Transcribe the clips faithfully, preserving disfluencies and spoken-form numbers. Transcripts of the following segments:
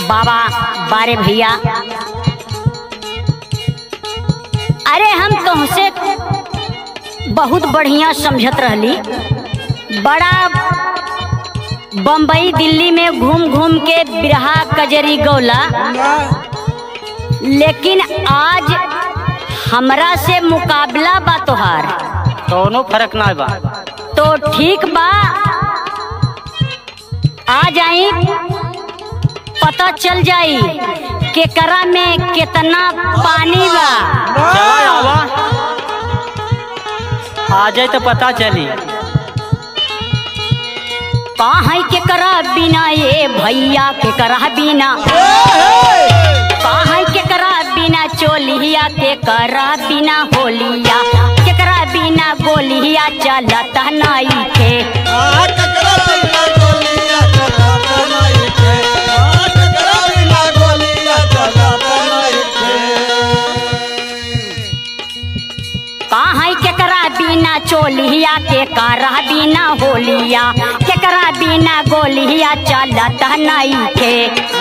बाबा बारे भैया, अरे हम तुमसे बहुत बढ़िया समझत रहली। बड़ा बम्बई दिल्ली में घूम घूम के बिरहा कजरी गौला, लेकिन आज हमरा से मुकाबला बा तोहार। दोनों फर्क ना बा तो ठीक बा, आ जाई पता चल जाई केकरा में कितना पानी बा। चला आवा, आ जाए तो पता चली। कहाँ केकरा बिना ये भैया, केकरा बिना, कहाँ केकरा बिना चोलिया, केकरा बिना होलिया, केकरा बिना गोलिया चलत नहीं थे। कहाँ केकरा बिना चोलिया, केकरा बिना होलिया, केकरा बिना गोलिया चलत नहीं थे।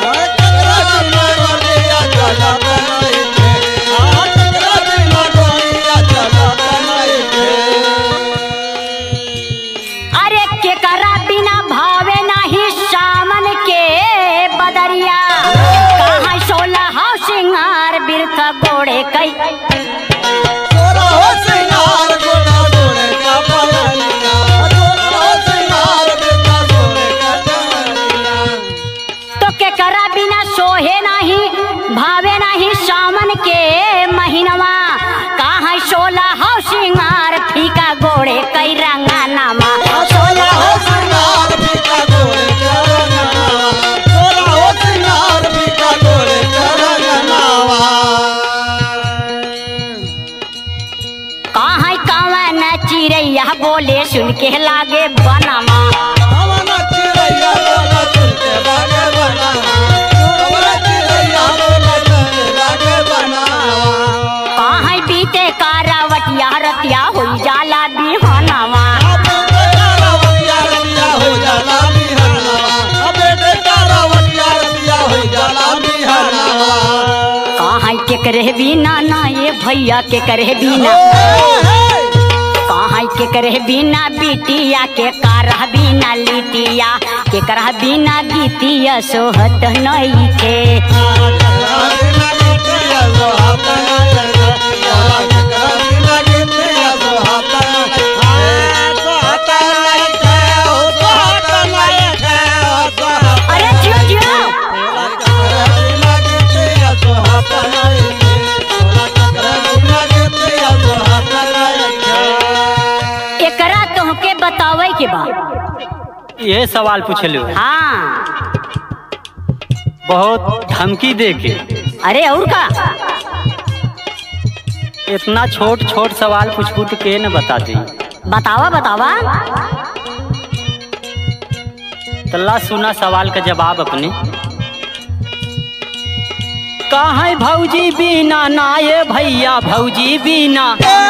अरे केकरा बिना भावे नहीं सामन के बदरिया, कहाँ सोलह हो सिंगार बिरथ गोड़े कई। तो केकरा बिना सोहे नहीं भावे नहीं सामन के महीनवा, कहाँ सोलह हो सिंगार फीका गोड़े कई रंगा नामा। कहाँ कवन चिड़ैया बोले सुन के लागे बनवा, कहाँ बीते कारावटिया रतिया हो जाला बिहनवा। कहाँ के करे बिना ना ये भैया, के करे बिना, कहाँ के करे बिना बिटिया, के करह बिना लिटिया, के करह बिना गीतिया सोहत नहीं थे। अरे जियो जियो, एकरा तोहके बतावे के बा। ये सवाल पूछलू, हाँ, बहुत धमकी दे के। अरे और का, इतना छोट छोट सवाल पूछबू तो के न बता दी। बतावा बतावा। तल्ला सुना सवाल का जवाब अपने। कहाँ भौजी बिना ना ये भैया, भौजी बिना,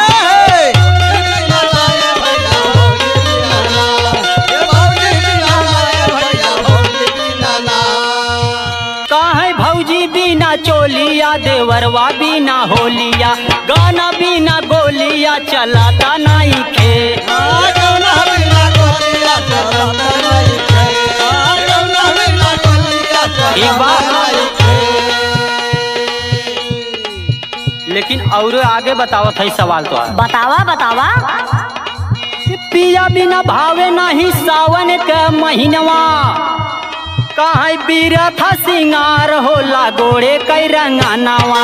कहाँ भौजी बिना चोलिया, देवरवा बिना होलिया, गाना बिना गोलिया चलाता नहीं खे। एक बात लेकिन और आगे बतावत है सवाल तो। बतावा बतावा। पिया बिना भावे नहीं सावन के महीनवा, कहाँ बीरथ सिंगार होला गोड़े कई रंगनावा।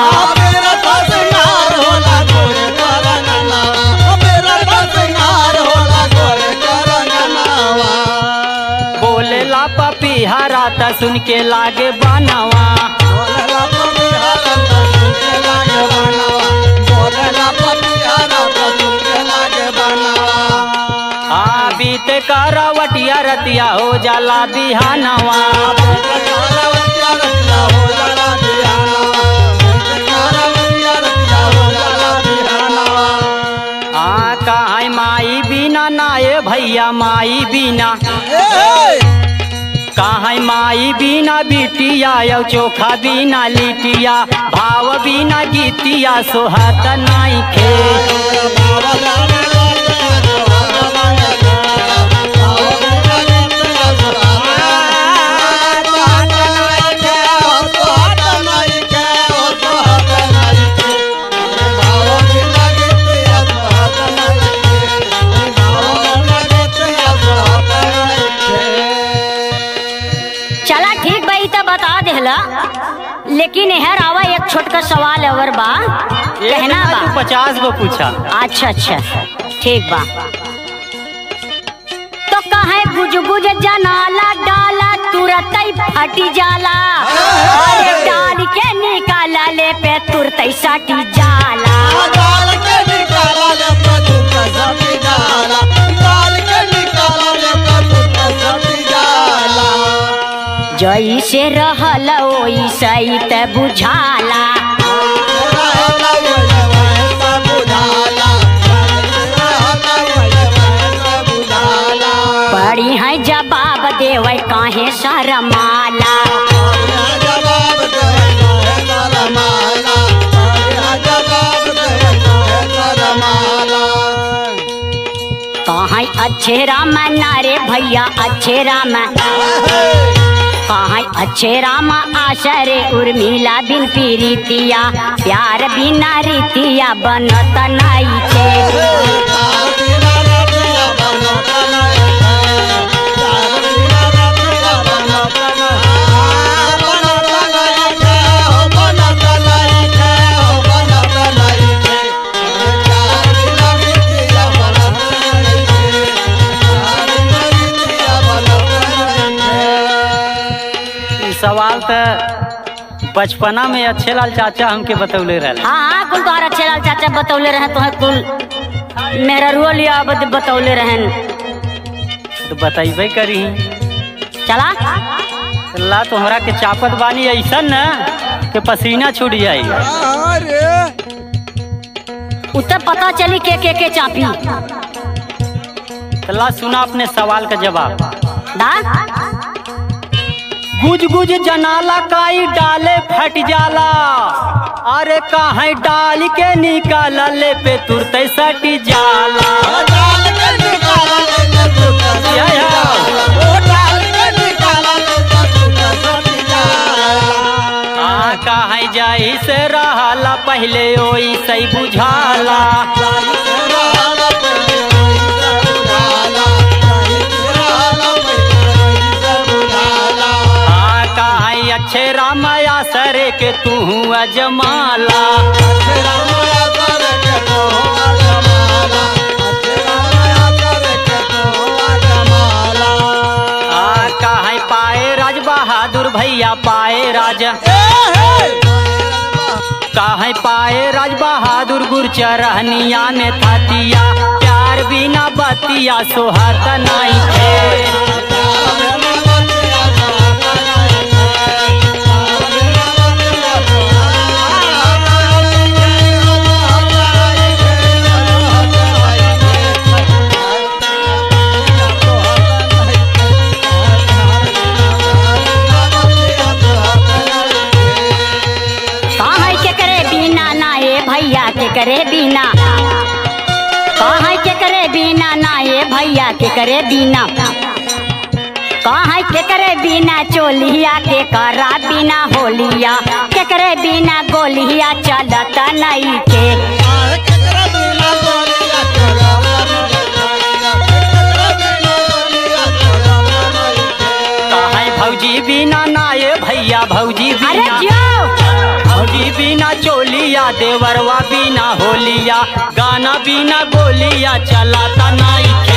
बोले ला पपीहरा त सुन के लागे बनवा, हाँ बीते करवटिया रतिया हो जाला बिहानवा। हाँ कहाँ माई बिना ना ये भैया, माई बिना, कहाँ माई बिना बिटिया यौ चोखा बिना लिटिया भाव बिना गीतिया सोहत नाई खे। चला ठीक भाई तो बता देला, लेकिन यह आवा एक छोटका सवाल और बा कहना बा। तू पचास गो पूछा। अच्छा अच्छा ठीक बा। तो कहे गुज गुज जनाला डाला तुरत ही फटी जाला, अरे डाल के निकाला ले पे तुरत ही सटी जाला। जैसे रहल वैसे त बुझाला, बड़ी है जवाब देवे काहे शरमाला। कहाँ अच्छे राम नारे भैया अच्छे राम, कहाँ अच्छे राम आशरे उर्मिला बिन पीरितिया प्यार बिना रीतिया बनत नाई थे। सवाल तो बचपना में अच्छे लाल चाचा हमके बतौले रहे। हाँ हाँ कुल तोहर अच्छे लाल चाचा बतौले रहे, तो कुल मेरा रुआ लिया बतौले रहन, तो बताइबे करी। चला ला तुम्हारा के चापत बानी ऐसा न के पसीना छूट जाई। उतर पता चली के के के चापी। तो ला सुना अपने सवाल का जवाब। दा गुज गुज जनाला काई डाले फट जाला, अरे कहाँ डाल के निकाला ले पे तुरते सटी जाला। आ कहाँ जाई से रहाला पहले ओई सही बुझाला। अच्छे रामाया सरे के तू अजमाला, आ कहाँ पाए राज बहादुर भैया पाए राज, कहाँ पाए राज बहादुर गुरचरहनिया में थातिया प्यार बिना बतिया सोहत नाई थे। के करे बिना, कहाँ के करे बिना ना ये भैया के करे बिना, कहाँ के करे बिना चोलिया के करा बिना होलिया, के करे बिना गोलिया चलत नहीं के। कहाँ भौजी बिना ना ये भैया भौजी बिना, भौजी बिना चोलिया देवरवा बिना होलिया, गाना बिना गोलिया चलाता नाई।